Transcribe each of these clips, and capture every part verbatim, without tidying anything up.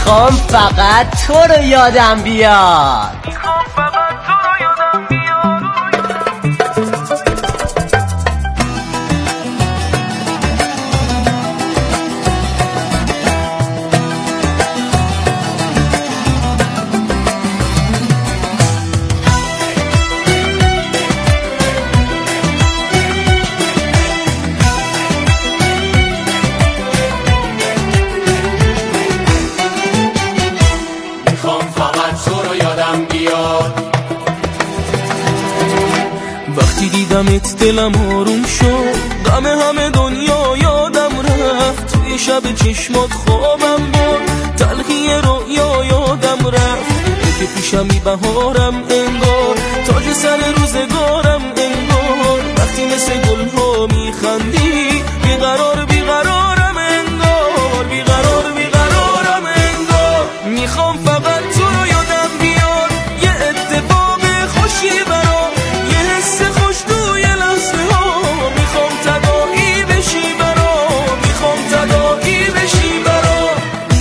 میخوام فقط تو رو یادم بیاد، میخوام فقط تو رو یادم بیاد. وقتی دیدمت دلم آروم شد، غم همه دنیا یادم رفت. توی شب چشمات خوابم برد، تلخی رویا یادم رفت. تو که پیشمی بهارم انگار، تاج سر روزگارم انگار. وقتی مثل گلها میخندی، بیقرار بیقرارم انگار، بیقرار بیقرارم انگار. میخوام فقط تو رو یادم بیاد، یه اتفاق خوشی برام، یه حس خوش توی لحظه ها. میخوام تداعی بشی برام، میخوام تداعی بشی برام.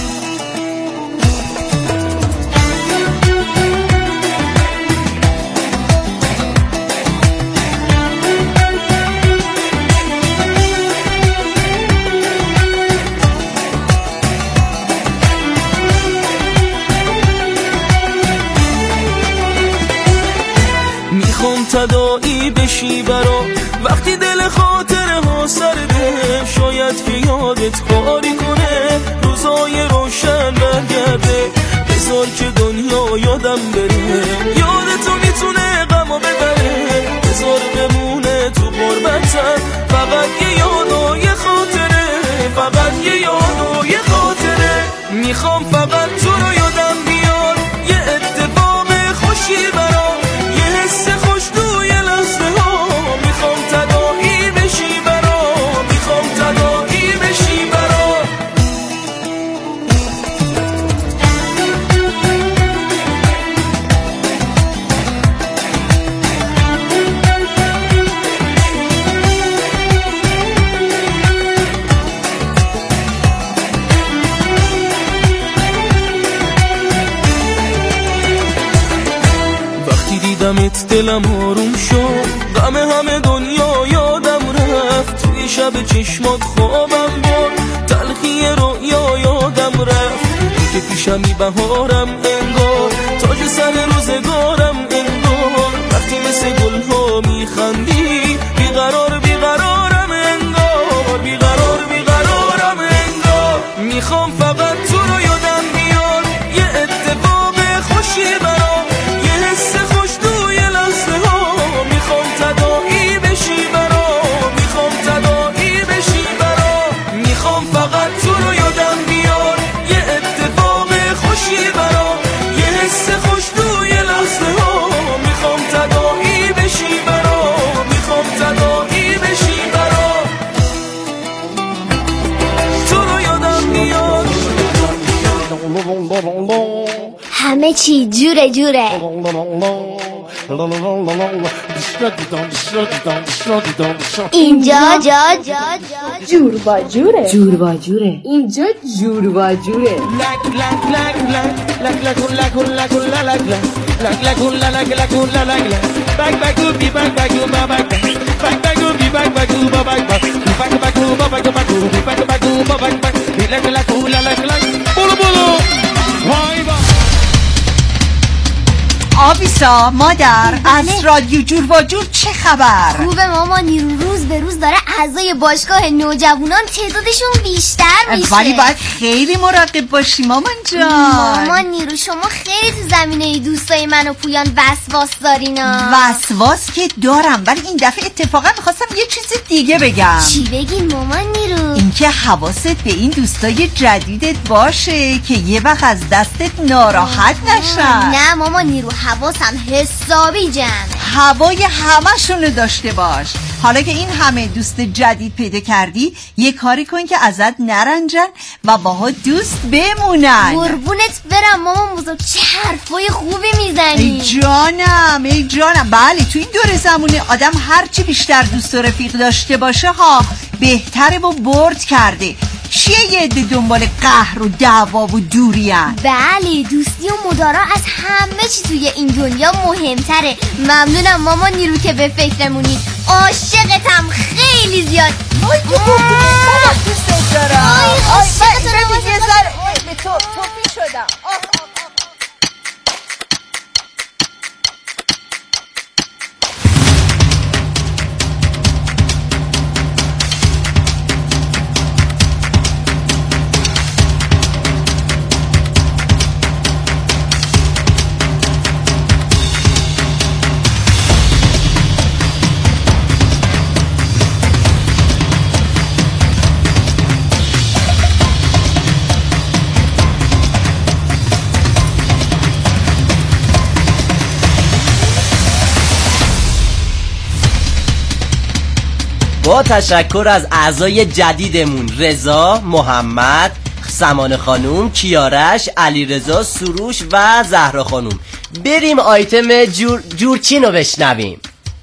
میخوام تداعی بشی برا، وقتی دل خاطره ها سرده. شاید که یادت کاری کنه، روزای روشن برگرده. بذار که دنیا یادم بره، یادتو میتونه غمو ببره. بذار بمونه تو غربتم، فقط یه یاد و یه خاطره، فقط یه یاد و یه خاطره. میخوام فقط تو رو یادم بیاد، یه اتفاق خوشی برام، یه حس خوش توی لحظه ها. میخوام تداعی بشی برام، میخوام تداعی بشی برام. وقتی دیدمت دلم آروم شد، غم همه دنیا یادم رفت. توی شب چشمات خوابم برد، تلخی رویا یادم رفت. تو که پیشمی بهارم انگار، تاج سر روزگارم انگار. وقتی مثل گلها میخندی، بیقرار بیقرارم انگار، بیقرار بیقرارم انگار. میخوام فقط تو رو یادم بیاد، یه اتفاق خوشی برام، یه حس خوش توی لحظه ها. میخوام تداعی بشی برام، میخوام تداعی بشی برام. میخوام فقط تو رو یادم بیاد، یه اتفاق خوشی برام، یه حس خوش توی لحظه ها. میخوام تداعی بشی برام، میخوام تداعی بشی برام. تو رو یادم بیاد. همه چی جوره جوره. اینجا جا جور با جوره، جور با جوره. اینجا جور با جوره. آبیسا مادر، از رادیو جور و جور چه خبر؟ خوبه ماما، نیرو روز به روز داره اعضای باشگاه نوجوانان تعدادشون بیشتر میشه. ولی باید خیلی مراقب باشی مامان جان. ماما نیرو، شما خیلی تو زمینه دوستای من و پویان وسواس دارینا. وسواس که دارم، ولی این دفعه اتفاقا میخواستم یه چیز دیگه بگم. چی بگین مامان نیرو؟ اینکه حواست به این دوستای جدیدت باشه که یه وقت از دستت ناراحت نشن. نه مامان نیرو، حواسم حسابی جمع. هوای همشونو داشته باش. حالا که این همه دوست جدید پیدا کردی، یه کاری کن که ازت نرنجن و باها دوست بمونن. قربونت برم مامان بزرگ، چه حرفای خوبی میزنی. ای جانم ای جانم. بله، تو این دور زمونه آدم هرچی بیشتر دوست و رفیق داشته باشه ها بهتره و برد کرده. چیه یه عده دنبال قهر و دعوا و دورین؟ بله، دوستی و مدارا از همه چی توی این دنیا مهمتره. ممنونم ماما نیرو که به فکرمونید. عاشقتم خیلی زیاد. وای تو ماما دوست دارم. آی عاشقتم. من یه ذره به تو توپی شدم. با تشکر از اعضای جدیدمون رضا، محمد، سمان خانوم، کیارش، علیرضا، سروش و زهرا خانوم. بریم آیتم جور جورچین رو بشنویم.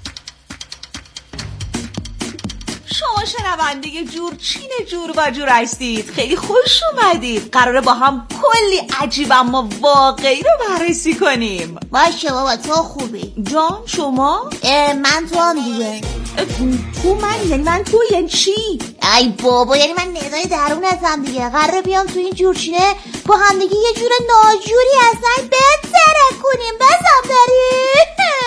شما شنونده جورچین جور و جور هستید. خیلی خوش اومدید. قراره با هم کلی عجیب اما واقعی رو بررسی کنیم. باشه بابا تو خوبی. جان شما؟ من تو هم دیگه. تو من یعنی من تو یعنی چی؟ ای بابا یعنی من ندای درون هستم دیگه. قراره بیام تو این جورچینه با هم دیگه یه جور ناجوری هستن بهتره کنیم. بزم داریم.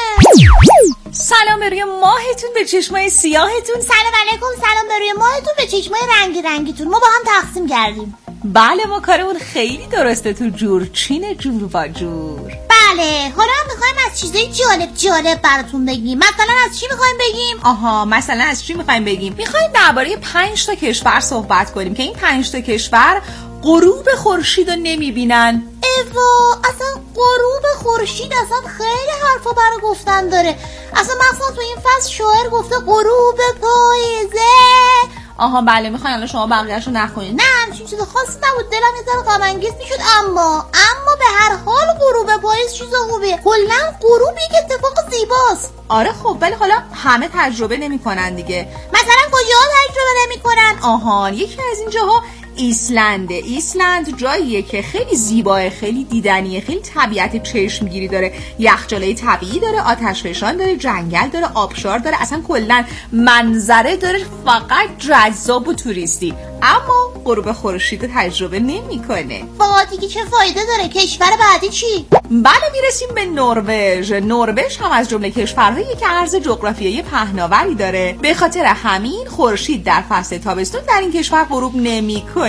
سلام به روی ماهتون، به چشمای سیاهتون. سلام علیکم. سلام به روی ماهتون، به چشمای رنگی رنگیتون. ما با هم تقسیم کردیم. بله ما کارمون خیلی درسته تو جورچین جور و جور. بله حالا هم میخوایم از چیزای جالب جالب براتون بگیم. مثلا از چی میخوایم بگیم؟ آها مثلا از چی میخوایم بگیم؟ میخوایم درباره پنج تا کشور صحبت کنیم که این پنج تا کشور غروب خورشید رو نمیبینن. ایوا اصلا غروب خورشید اصلا خیلی حرفا برای گفتن داره. اصلا مثلا تو این فصل شاعر گفته غروب پاییزه. آها بله میخواین الان شما بقیه‌شو نخونید. نه همچین چیز خاصی نبود. دلم یه ذره غم انگیز میشد اما اما به هر حال غروب پاییز چیز خوبیه. کلا غروب یک اتفاق زیباست. آره خب ولی حالا همه تجربه نمیکنن دیگه. مثلا کجاها تجربه نمیکنن؟ آها یکی از این جاها ایسلنده. ایسلند جاییه که خیلی زیباه، خیلی دیدنیه، خیلی طبیعت چشمگیری داره، یخچالای طبیعی داره، آتشفشان داره، جنگل داره، آبشار داره، اصلا کلا منظره داره فقط جذاب و توریستی. اما غروب خورشید تجربه نمیکنه. با دیگه چه فایده داره؟ کشور بعدی چی؟ بله میرسیم به نروژ. نروژ هم از جمله کشورهایی که عرض جغرافیایی پهناوری داره. به خاطر همین خورشید در فصل تابستون در این کشور غروب نمیکنه.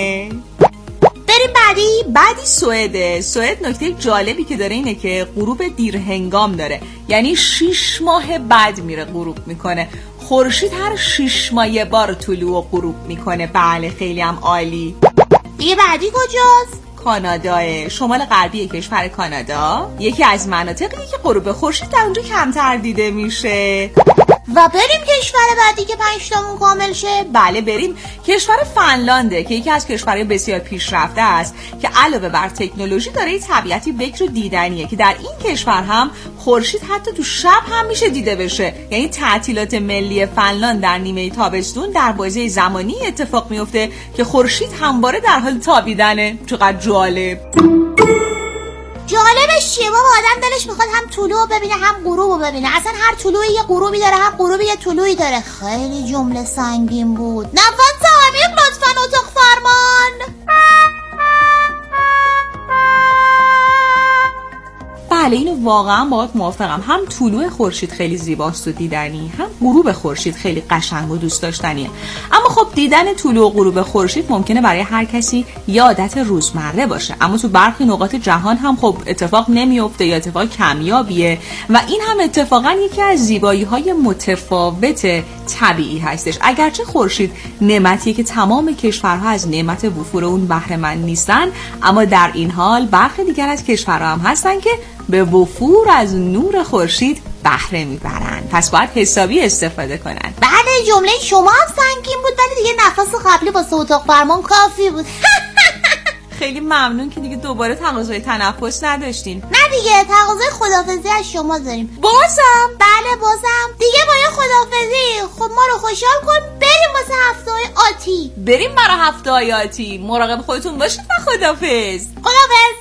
بریم بعدی. بعدی سوئده. سوئد نکته جالبی که داره اینه که غروب دیر هنگام داره، یعنی شش ماه بعد میره غروب میکنه. خورشید هر شش ماه یه بار طلوع و غروب میکنه. بله خیلی هم عالی. دیگه بعدی کجاست؟ کاناداه. شمال غربی کشور کانادا یکی از مناطقیه که غروب خورشید در اونجا کمتر دیده میشه. و بریم کشور بعدی که پنج تامون کامل شه. بله بریم. کشور فنلانده که یکی از کشورهای بسیار پیشرفته است که علاوه بر تکنولوژی داره یه طبیعتی بکر و دیدنیه که در این کشور هم خورشید حتی تو شب هم میشه دیده بشه. یعنی تعطیلات ملی فنلاند در نیمه تابستون در بازه زمانی اتفاق میفته که خورشید همواره در حال تابیدنه. چقدر جالب. جالبش چیه بابا؟ آدم دلش میخواد هم طلوع ببینه هم غروب ببینه. اصلا هر طلوعی یه غروبی داره، هم غروبی یه طلوعی داره. خیلی جمله سنگین بود. نفس عمیق لطفاً اتاق فرمان. بله اینو واقعا باهات موافقم. هم طلوع خورشید خیلی زیباست و دیدنی، هم غروب خورشید خیلی قشنگ و دوست داشتنیه. اما خب دیدن طلوع و غروب خورشید ممکنه برای هر کسی یه عادت روزمره باشه، اما تو برخی نقاط جهان هم خب اتفاق نمیفته یا اتفاق کمیابیه و این هم اتفاقا یکی از زیبایی‌های متفاوت طبیعی هستش. اگرچه خورشید نعمتیه که تمام کشورها از نعمت وفور اون بهره مند نیستن، اما در این حال برخی دیگر از کشورها هم هستن که به وفور از نور خورشید بهره میبرن، پس باید حسابی استفاده کنن. بله جمله شما هم سنگین بود ولی دیگه نفس قبلی با اتاق فرمان کافی بود. خیلی ممنون که دیگه دوباره تقاضای تنفس نداشتین. نه دیگه تقاضای خداحافظی از شما داریم. بازم؟ بله بازم دیگه با یه خداحافظی خب ما رو خوشحال کن. بریم واسه هفته های آتی. بریم برای هفته های آتی. مراقب خودتون باشید و خدافظ. خدافظ.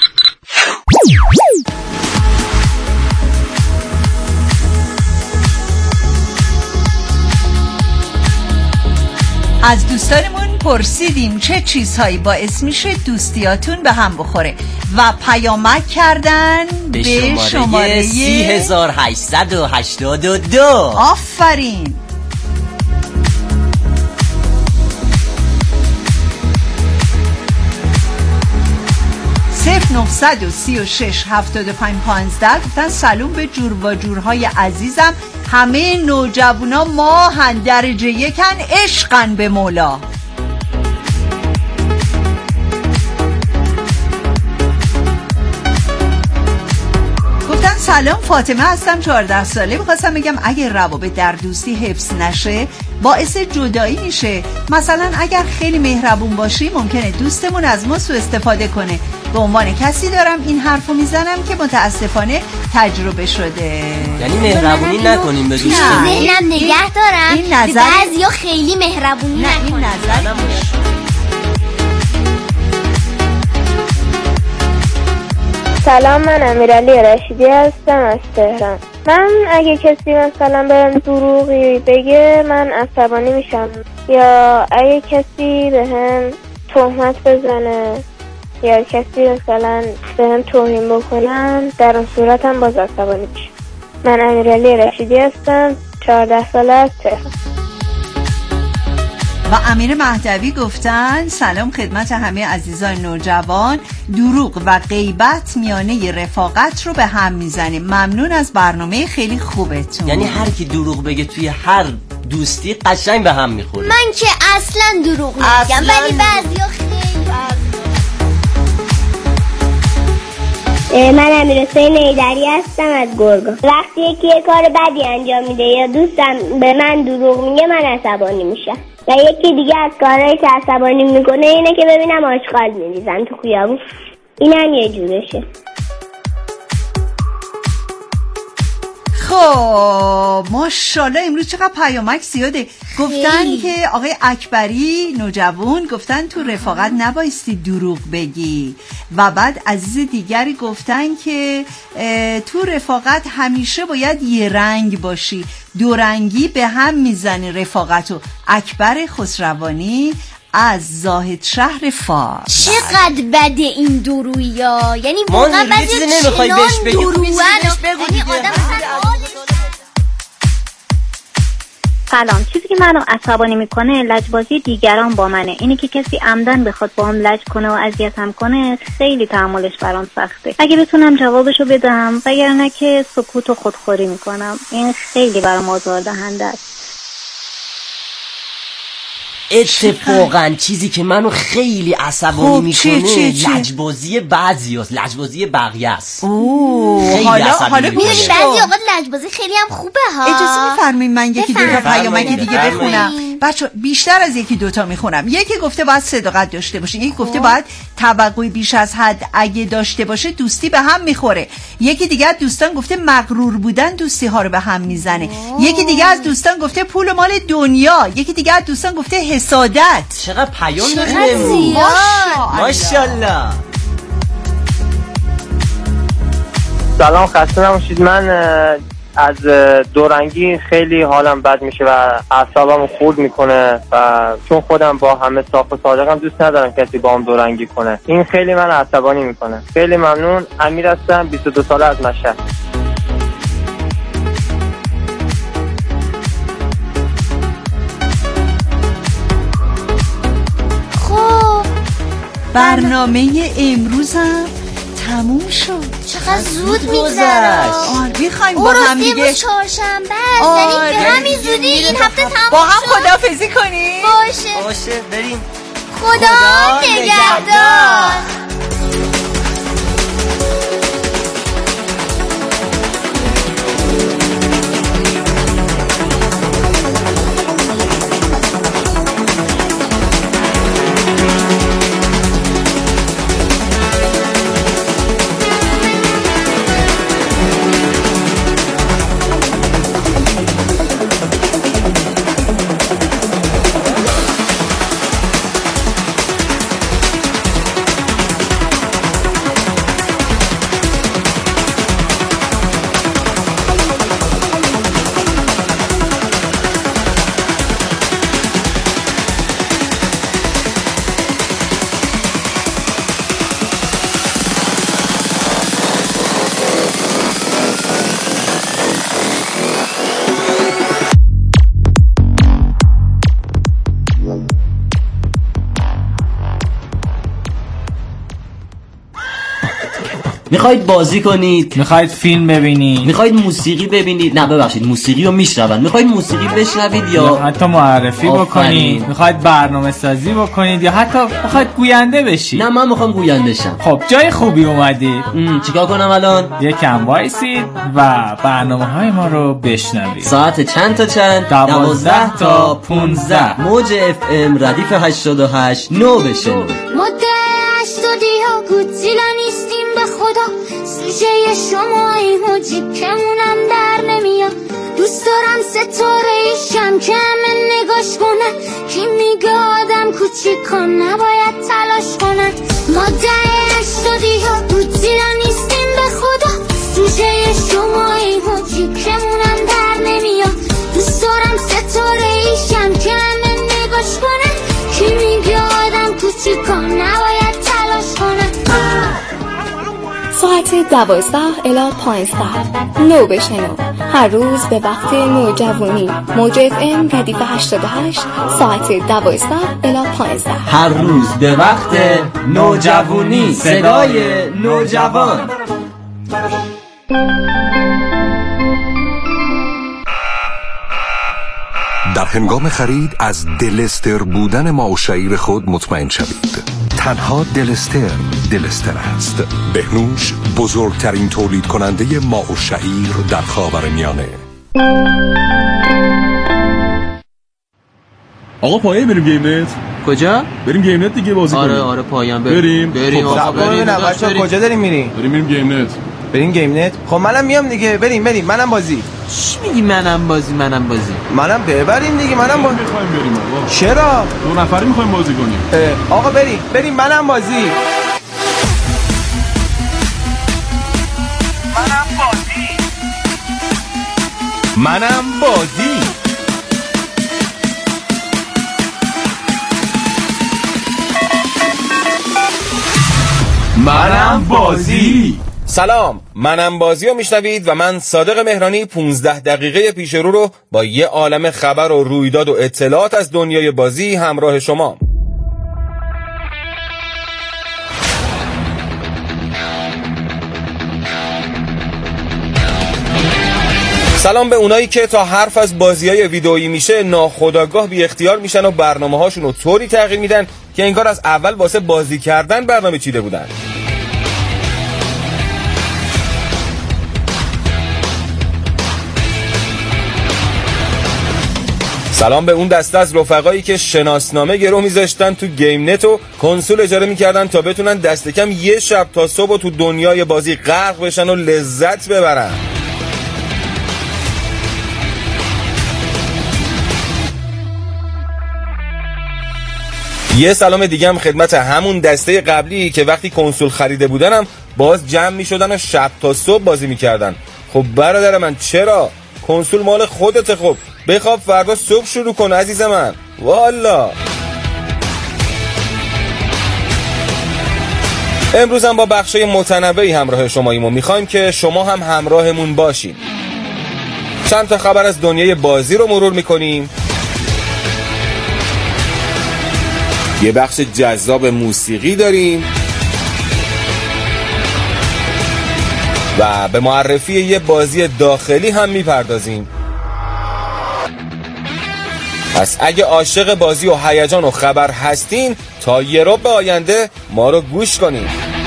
از دوستانمون پرسیدیم چه چیزهایی باعث میشه دوستیاتون به هم بخوره و پیامک کردن به, به شماره سی هزار هشتصد و هشتاد و دو. آفرین. صفر نهصد و سی و شش هفتاد و پنج پانزده گفتن سلام به جور و جورهای عزیزم، همه نوجوانا ماهن، درجه یکن، عشقن به مولا. گفتن سلام، فاطمه هستم، چهارده ساله. میخواستم بگم اگه روابط در دوستی حفظ نشه باعث جدایی میشه. مثلا اگر خیلی مهربون باشی ممکنه دوستمون از ما سوء استفاده کنه. به عنوان کسی دارم این حرفو میزنم که متاسفانه تجربه شده. یعنی مهربونی نکنیم به دوستمون. ذهنم نگه دارم. این نظر بعضیا خیلی مهربونی نه، این نظر سلام، من امیرعلی رشیدی هستم از تهران. من اگه کسی مثلا بهم دروغی بگه من عصبانی میشم، یا اگه کسی بهم تهمت بزنه یا کسی مثلا بهم توهین بکنن در اون صورت هم باز عصبانی میشم. من امیرعلی رشیدی هستم، چهارده ساله از تهران. و امیر مهدوی گفتن سلام خدمت همه عزیزان نوجوان، دروغ و غیبت میانه رفاقت رو به هم میزنه. ممنون از برنامه خیلی خوبتون. یعنی هر کی دروغ بگه توی هر دوستی قشنگ به هم میخوره. من که اصلا دروغ نمیگم، ولی بعضیا خیلی. من امیرحسین ایدری هستم از گرگان. وقتی یکی یه کار بدی انجام میده یا دوستم به من دروغ میگه من عصبانی میشم، و یکی دیگه از کارهایی که عصبانی میکنه اینه که ببینم آشغال میریزن تو خیابون. این هم یه جورشه. خب ماشاءالله امروز چقدر پیامک زیاده. گفتن که آقای اکبری نوجوان گفتن تو رفاقت نبایستی دروغ بگی، و بعد عزیز دیگری گفتن که تو رفاقت همیشه باید یه رنگ باشی، دو رنگی به هم میزنی رفاقتو. اکبر خسروانی از زاهد شهر فارس. چقدر بده این درویی ها، یعنی ما واقعا یه چیزی نمیخوای بهش بگی، خب یه چیزی بهش بگو دیگه. سلام، چیزی که منو عصبانی میکنه لجبازی دیگران با منه. اینی که کسی عمدن بخواد با هم لج کنه و اذیتم کنه خیلی تحملش برام سخته. اگه بتونم جوابشو بدم، وگرنه که سکوت و خودخوری میکنم. این خیلی برام آزار دهنده است. اتفاقا چیزی که منو خیلی عصبانی میکنه لجبازی بعضی هست، لجبازی بقیه است. اوه حالا حالا میدونی بعضی اوقات لجبازی خیلی هم خوبه ها. اجازه میفرمایید من یکی دوتا پیامک دیگه بخونم؟ بچه بیشتر از یکی دوتا میخونم. یکی گفته باید صداقت داشته باشه، یکی گفته باید توقعی بیش از حد اگه داشته باشه دوستی به هم میخوره. یکی دیگه از دوستان گفته مغرور بودن دوستی ها رو به هم میزنه. یکی دیگه از دوستان گفته پول و مال دنیا. یکی دیگه از دوستان گفته حسادت. چقدر پیام داریم. ماشاءالله. سلام، خسته نباشید. من از دورنگی خیلی حالم بد میشه و اعصابم خورد میکنه، و چون خودم با همه صاف و صادقم دوست ندارم کسی با هم دورنگی کنه. این خیلی من عصبانی میکنه. خیلی ممنون. امیر هستم، بیست و دو ساله از مشهد. خب برنامه امروزم تموم شد. چقدر زود میگذره. آره میخوایم با هم دیگه چهارشنبه است، یعنی به همین زودی این هفته تموم با هم خداحافظی کنیم. باشه باشه بریم. خدا نگهدار. میخواید بازی کنید، میخواید فیلم ببینید، میخواید موسیقی ببینید، نه ببخشید موسیقی رو میشنون، میخواید موسیقی بشنوید یا حتی معرفی بکنید، میخواید برنامه سازی بکنید یا حتی میخواید گوینده بشید. نه من میخوام گوینده شم. خب جای خوبی اومدید. چیکار کنم الان؟ یکم وایسید و برنامه های ما رو بشنوید. ساعت چند تا چند؟ دوازده تا پونزده. موج اف ام ردیف هشتاد و هشت. نو بشنو. مده هشتادی ها گوتیلا نیستیم به خدا، سوژه شماییم و جیکمونم در نمیاد. دوست دارم ستاره ایشم که همه نگاش کنن، کی میگه آدم کوچیک کن نباید تلاش کنن. مده هشتادی ها گوتیلا نیستیم به خدا، سوژه شماییم و جیکمونم در نمیاد. دوست دارم ستاره ایشم که همه نگاش کنن، کی میگه آدم کوچیک کن نباید تلاش کنن. ساعت دوازده الی پانزده. نو بشنو هر روز به وقت نوجوانی. موج اف ام ردیف هشتاد و هشت. ساعت دوازده الی پانزده. هر روز به وقت نوجوانی. صدای نوجوان. در هنگام خرید از دلستر بودن ما و شعیر خود مطمئن شوید. تنها دلستر دلستر است. بهنوش بزرگترین تولید کننده ما و شعیر در خاورمیانه. آقا پایه بریم گیم نت. کجا؟ بریم گیم نت دیگه بازی آره کنیم. آره پایان بریم. بریم بریم خب آقا بریم. بچه‌ها کجا داریم میریم؟ بریم بریم گیم نت. بریم گیم نت. خب منم میام دیگه. بریم بریم منم بازی. چی میگی منم بازی منم بازی؟ منم ببریم دیگه منم بازی. میخوایم بریم آقا. چرا؟ دو نفری میخوایم بازی کنیم. آقا بریم بریم منم بازی. منم بازی. منم بازی. منم بازی. سلام، منم بازی رو میشنوید و من صادق مهرانی پونزده دقیقه پیش رو رو با یه عالم خبر و رویداد و اطلاعات از دنیای بازی همراه شما. سلام به اونایی که تا حرف از بازی‌های ویدئویی میشه ناخودآگاه بی اختیار میشن و برنامه‌هاشون رو طوری تغییر میدن که انگار از اول واسه بازی کردن برنامه چیده بودن. سلام به اون دسته از رفقایی که شناسنامه گرو میذاشتن تو گیم نت و کنسول اجاره میکردن تا بتونن دست کم یه شب تا صبح تو دنیای بازی غرق بشن و لذت ببرن. یه سلام دیگه هم خدمت همون دسته قبلی که وقتی کنسول خریده بودنم باز جمع میشدن و شب تا صبح بازی میکردن. خب برادر من چرا؟ کنسول مال خودته، خب بخواب فردا صبح شروع کن عزیز من. والا امروز هم با بخشای متنوعی همراه شماییم و میخوایم که شما هم همراهمون باشین. چند تا خبر از دنیای بازی رو مرور میکنیم، یه بخش جذاب موسیقی داریم و به معرفی یه بازی داخلی هم میپردازیم. پس اگه عاشق بازی و هیجان و خبر هستین تا یه ربع آینده ما رو گوش کنین.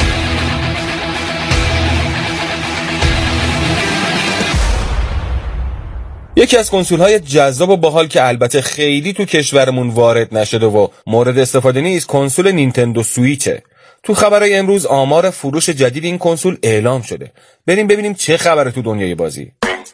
یکی از کنسول‌های جذاب و باحال که البته خیلی تو کشورمون وارد نشده و مورد استفاده نیست کنسول نینتندو سویچه. تو خبرهای امروز آمار فروش جدید این کنسول اعلام شده. بریم ببینیم چه خبره تو دنیای بازی.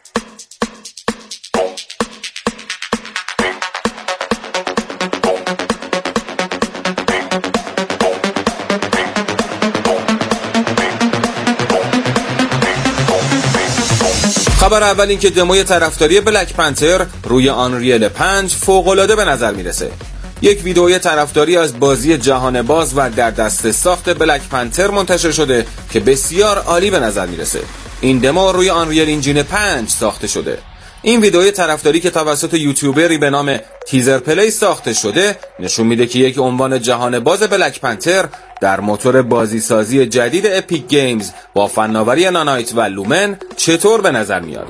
خبر اول این که دموی طرفداری بلک پنتر روی آنریل پنج فوق‌العاده به نظر میرسه. یک ویدئوی طرفداری از بازی جهان باز و در دست ساخت بلک پنتر منتشر شده که بسیار عالی به نظر میرسه. این دمو روی آنریل انجین پنج ساخته شده. این ویدئوی طرفداری که توسط یوتیوبری به نام تیزر پلی ساخته شده نشون میده که یک عنوان جهان باز بلک پنتر در موتور بازیسازی جدید اپیک گیمز با فناوری نانایت و لومن چطور به نظر میاد.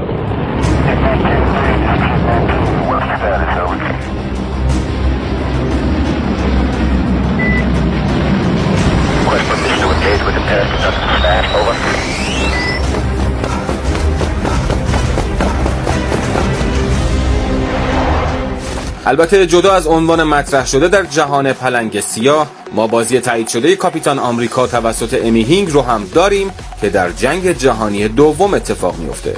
البته جدا از عنوان مطرح شده در جهان پلنگ سیاه، ما بازی تایید شده کاپیتان آمریکا توسط امی هینگ رو هم داریم که در جنگ جهانی دوم اتفاق میفته.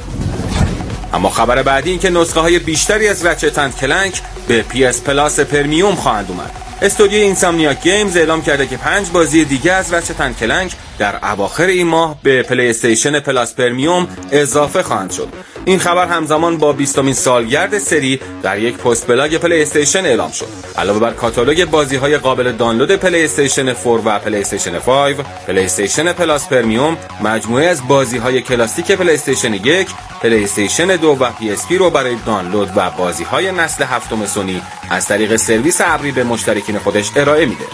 اما خبر بعدی این که نسخه های بیشتری از رچت اند کلنک به پی اس پلاس پرمیوم خواهند اومد. استودیو اینسامنیاک گیمز اعلام کرده که پنج بازی دیگه از رچت اند کلنک در اواخر این ماه به پلی استیشن پلاس پرمیوم اضافه خواهند شد. این خبر همزمان با بیستمین سالگرد سری در یک پست بلاگ پلی استیشن اعلام شد. علاوه بر کاتالوگ بازی‌های قابل دانلود پلی استیشن چهار و پلی استیشن پنج، پلی استیشن پلاس پرمیوم مجموعه از بازی‌های کلاسیک پلی استیشن یک، پلی استیشن دو و پی اس پی رو برای دانلود و بازی‌های نسل هفتم سونی از طریق سرویس ابری به مشترکین خودش ارائه میده.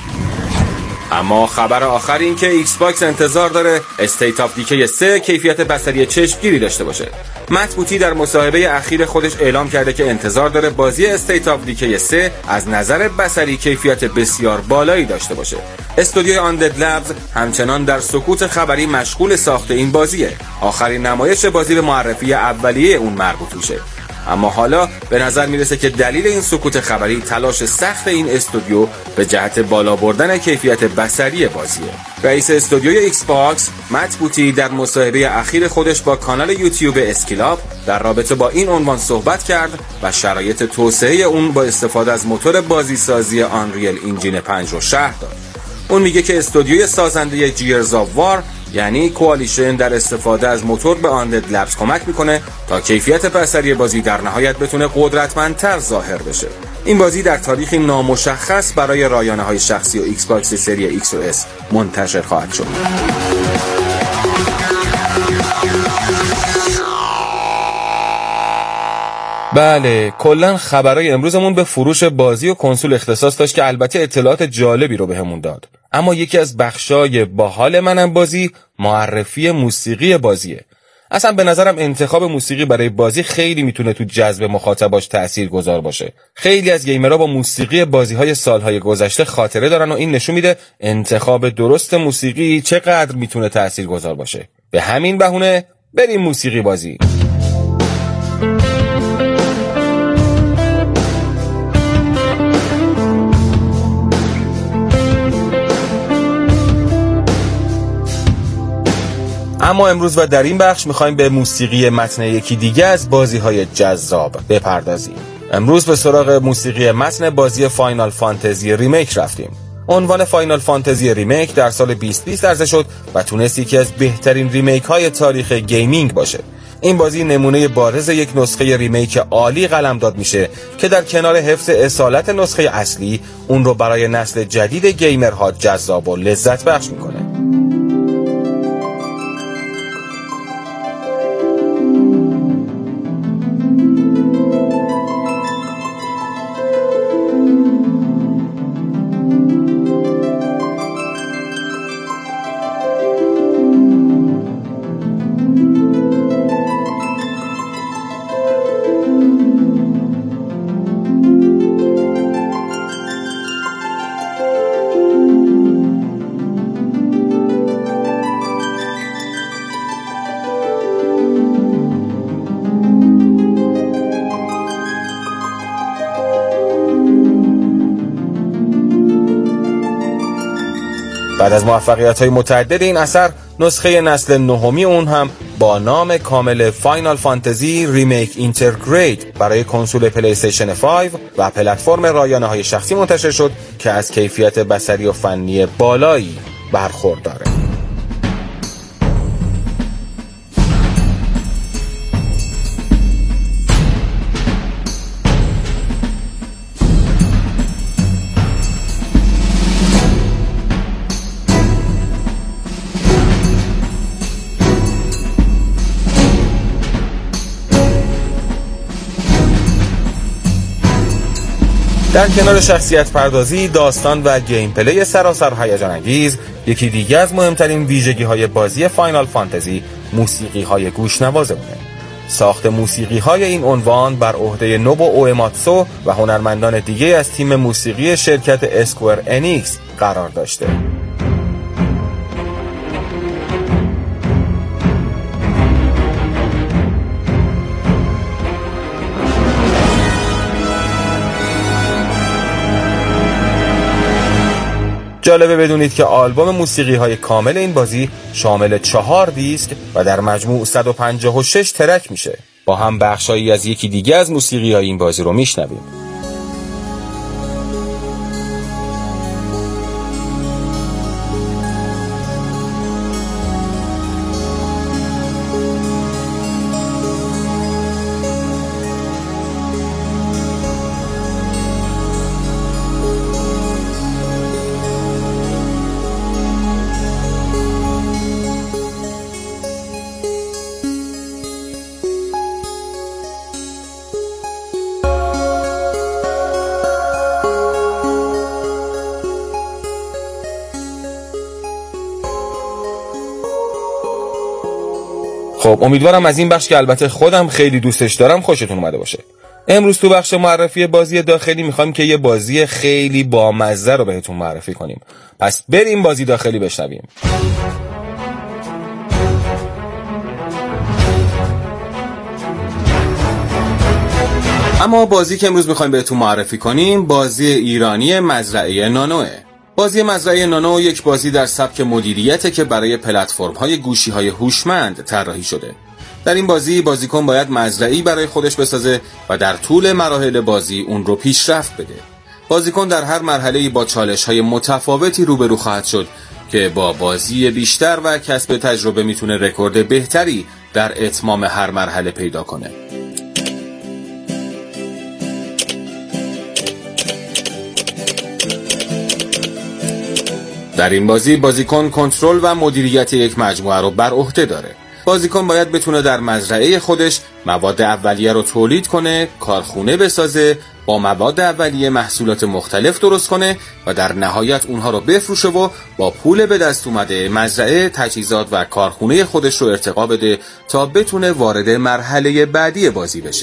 اما خبر آخر این که ایکس باکس انتظار داره استیت آف دیکی سه کیفیت بصری چشمگیری داشته باشه. مت بوتی در مصاحبه اخیر خودش اعلام کرده که انتظار داره بازی استیت آف دیکی سه از نظر بصری کیفیت بسیار بالایی داشته باشه. استودیوی آندد لبز همچنان در سکوت خبری مشغول ساخت این بازیه. آخرین نمایش بازی به معرفی اولیه اون مربوط میشه. اما حالا به نظر میرسه که دلیل این سکوت خبری تلاش سخت این استودیو به جهت بالا بردن کیفیت بصری بازیه. رئیس استودیوی ایکس باکس مت بوتی در مصاحبه اخیر خودش با کانال یوتیوب اسکیلاب در رابطه با این عنوان صحبت کرد و شرایط توسعه اون با استفاده از موتور بازیسازی آنریل انجین پنج رو شرح داد. اون میگه که استودیوی سازنده جیرز آف وار یعنی کوالیشن در استفاده از موتور به آندد لبز کمک میکنه تا کیفیت بصری بازی در نهایت بتونه قدرتمندتر ظاهر بشه. این بازی در تاریخی نامشخص برای رایانه های شخصی و ایکس باکس سری ایکس و اس منتشر خواهد شد. بله، کلن خبرای امروزمون به فروش بازی و کنسول اختصاص داشت که البته اطلاعات جالبی رو بهمون داد. اما یکی از بخشای باحال منم بازی معرفی موسیقی بازیه. اصلا به نظرم انتخاب موسیقی برای بازی خیلی میتونه تو جذب مخاطباش تاثیرگذار باشه. خیلی از گیمرها با موسیقی بازی‌های سالهای گذشته خاطره دارن و این نشون میده انتخاب درست موسیقی چقدر میتونه تاثیرگذار باشه. به همین بهونه بریم موسیقی بازی. اما امروز و در این بخش میخوایم به موسیقی متن یکی دیگه از بازی‌های جذاب بپردازیم. امروز به سراغ موسیقی متن بازی فاینال فانتزی ریمیک رفتیم. عنوان فاینال فانتزی ریمیک در سال بیست بیست عرضه شد و تونست یکی از بهترین ریمیک های تاریخ گیمینگ باشه. این بازی نمونه بارز یک نسخه ریمیک عالی قلمداد میشه که در کنار حفظ اصالت نسخه اصلی اون رو برای نسل جدید گیمرها جذاب و لذت بخش میکنه. بعد از موفقیت‌های متعدد این اثر، نسخه نسل نهمی اون هم با نام کامل فاینال فانتزی ریمیک اینترگریت برای کنسول پلی استیشن پنج و پلتفرم رایانه‌های شخصی منتشر شد که از کیفیت بصری و فنی بالایی برخورداره. در کنار شخصیت پردازی، داستان و گیم پلی سراسر هیجان انگیز، یکی دیگه از مهمترین ویژگی‌های بازی فاینال فانتزی موسیقی‌های گوش‌نوازونه. ساخت موسیقی‌های این عنوان بر عهده نوبو اوئماتسو و هنرمندان دیگه از تیم موسیقی شرکت اسکوئر انیکس قرار داشته. جالبه بدونید که آلبوم موسیقی های کامل این بازی شامل چهار دیسک و در مجموع صد و پنجاه و شش ترک میشه. با هم بخشایی از یکی دیگه از موسیقی های این بازی رو میشنویم. خب امیدوارم از این بخش که البته خودم خیلی دوستش دارم خوشتون اومده باشه. امروز تو بخش معرفی بازی داخلی میخوایم که یه بازی خیلی بامزه رو بهتون معرفی کنیم. پس بریم بازی داخلی بشنویم. اما بازی که امروز میخوایم بهتون معرفی کنیم بازی ایرانی مزرعه نانوه. بازی مزرعه نانو یک بازی در سبک مدیریته که برای پلتفرم‌های گوشی‌های هوشمند طراحی شده. در این بازی بازیکن باید مزرعه‌ای برای خودش بسازه و در طول مراحل بازی اون رو پیشرفت بده. بازیکن در هر مرحله‌ای با چالش‌های متفاوتی روبرو خواهد شد که با بازی بیشتر و کسب تجربه میتونه رکورد بهتری در اتمام هر مرحله پیدا کنه. در این بازی بازیکن کنترل و مدیریت یک مجموعه رو بر عهده داره. بازیکن باید بتونه در مزرعه خودش مواد اولیه رو تولید کنه، کارخونه بسازه، با مواد اولیه محصولات مختلف درست کنه و در نهایت اونها رو بفروشه و با پول به دست اومده مزرعه، تجهیزات و کارخونه خودش رو ارتقا بده تا بتونه وارد مرحله بعدی بازی بشه.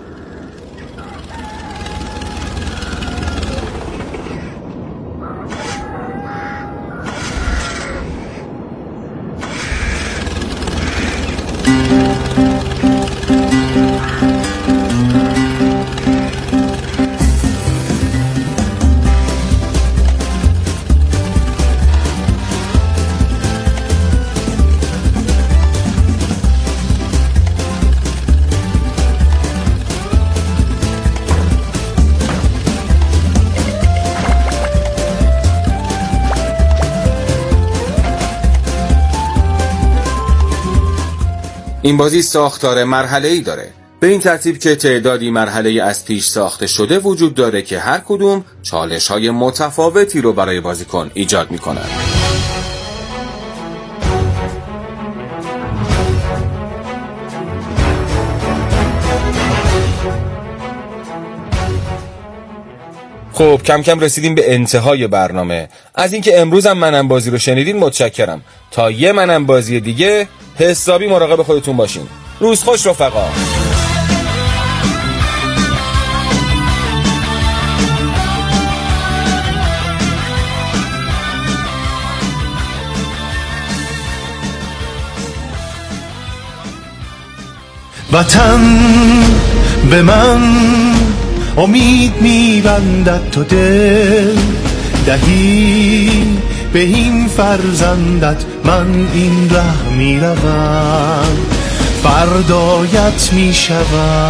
این بازی ساختار مرحله‌ای داره، به این ترتیب که تعدادی مرحله از پیش ساخته شده وجود داره که هر کدوم چالش‌های متفاوتی رو برای بازیکن ایجاد می‌کنن. خب کم کم رسیدیم به انتهای برنامه. از اینکه امروز هم منم بازی رو شنیدین متشکرم. تا یه منم بازی دیگه حسابی مراقب خودتون باشین. روز خوش رفقا. وطن به من امید میبندد تو دل دهی به این فرزندت من این ره میروم فردایت میشوم.